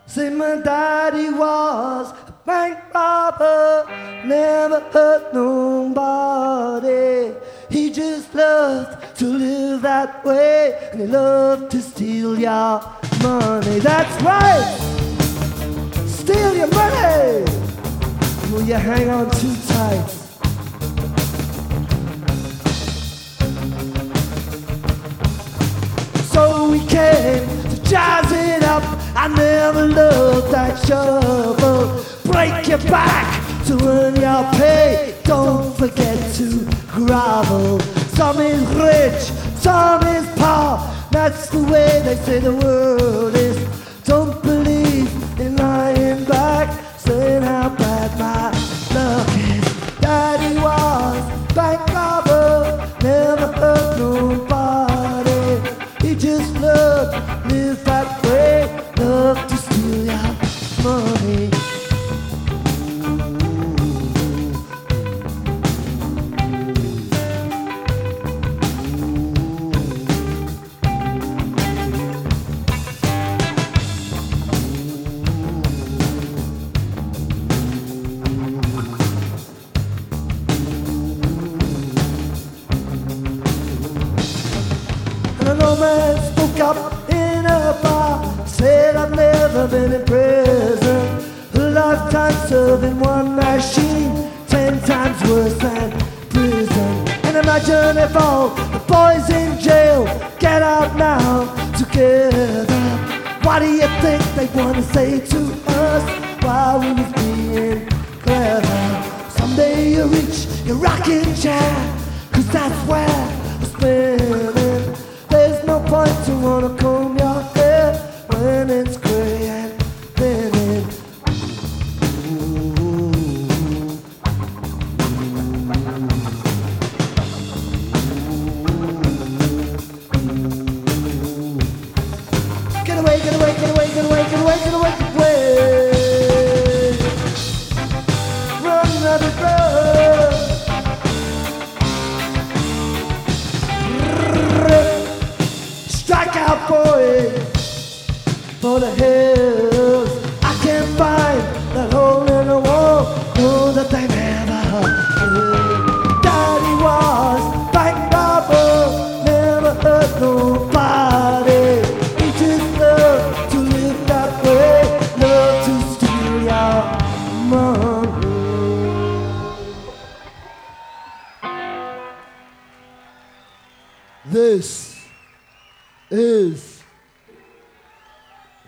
Say my daddy was a bank robber, never hurt nobody. He just loved to live that way, and he loved to steal your money. That's right, steal your money. Will you hang on too tight? So we came to jazz it up. I never loved that shovel. Break your back to earn your pay. Don't forget to grovel. Some is rich, some is poor. That's the way they say the world is. Don't believe in lying back, saying how bad my luck is. Daddy was bank robber, never hurt nobody. He just loved live that way, loved to steal your money. An old man spoke up in a bar, said I've never been in prison. A lifetime serving one machine, 10 times worse than prison. And imagine if all the boys in jail get out now together. What do you think they want to say to us while we was being clever? Someday you reach your rocking chair, 'cause that's where we're spinning. There's no point to wanna comb your hair when it's gray and thinning. Get away, get away, get away, get away, get away, get away, get away. Run, rabbit, run. Strike out, boy, for the hill.